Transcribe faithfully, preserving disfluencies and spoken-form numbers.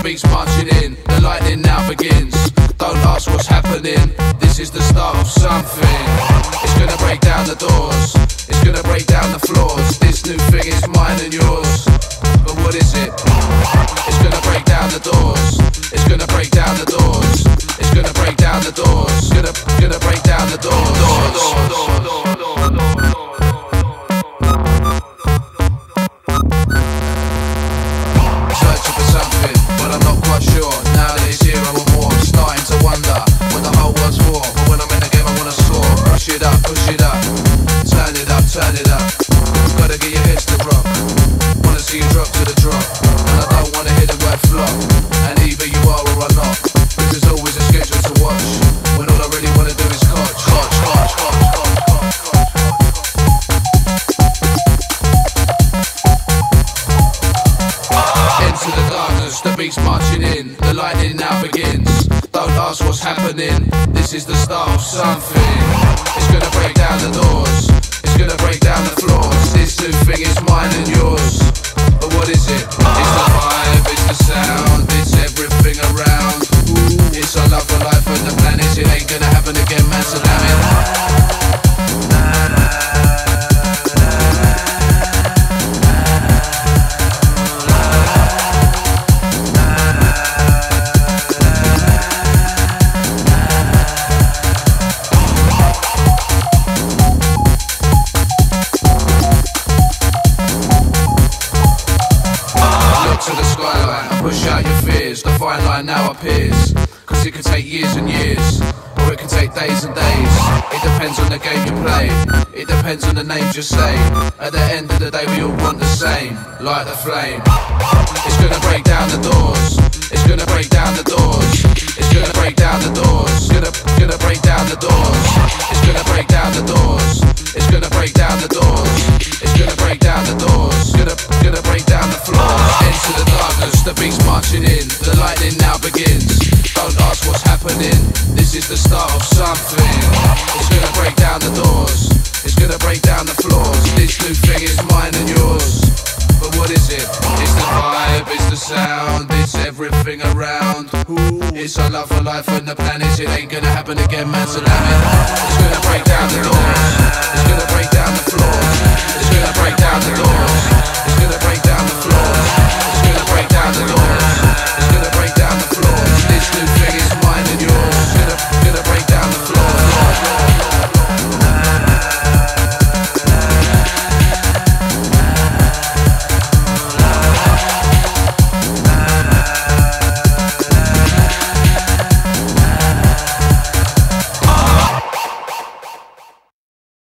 beat's marching in, the lightning now begins. Don't ask what's happening, this is the start of something. It's gonna break down the doors, it's gonna break down the floors. This new thing is mine and yours, but what is it? It's gonna break down the doors, it's gonna break down the doors, it's gonna break down the doors, gonna, gonna break down the doors, doors, doors, doors, doors, doors, doors. Searching for something, but I'm not quite sure. Now that it's here I want more, I'm starting to wonder what the whole world's for. But when I'm in the game I wanna soar. Push it up, push it up, turn it up, turn it up. Gotta get your heads to rock, wanna see you drop to the drop. And I don't wanna hear the word flop, and either you are or I'm not. Cause there's always a schedule to watch, when all I really wanna do is coach, coach, coach, coach, coach, coach, coach. Into the darkness, the beat's marching in, the lightning now begins. Don't ask what's happening, this is the start of something. It's gonna break down the doors, it's gonna break down the floors. This new thing is mine and yours, but what is it? It's the vibe, it's the sound, it's everything around. It's our love for life and the planet, it ain't gonna happen again, man, so damn it. Push out your fears, the fine line now appears. Cause it can take years and years, or it can take days and days. It depends on the game you play, it depends on the names you say. At the end of the day we all want the same, like the flame. It's gonna break down the doors, it's gonna break down the doors, it's gonna break down the doors, gonna, gonna break down the doors, it's gonna break down the doors, it's gonna break down the doors, it's gonna break down the doors, gonna, gonna break down the floors. Into the darkness, the beat's marching in, the lightning now begins. Don't ask what's happening, this is the start of something. It's gonna break down the doors, it's gonna break down the floors. This new thing is mine and yours, but what is it? It's the vibe, it's the sound, it's everything around. It's our love for life and the planet, it ain't gonna happen again, man, so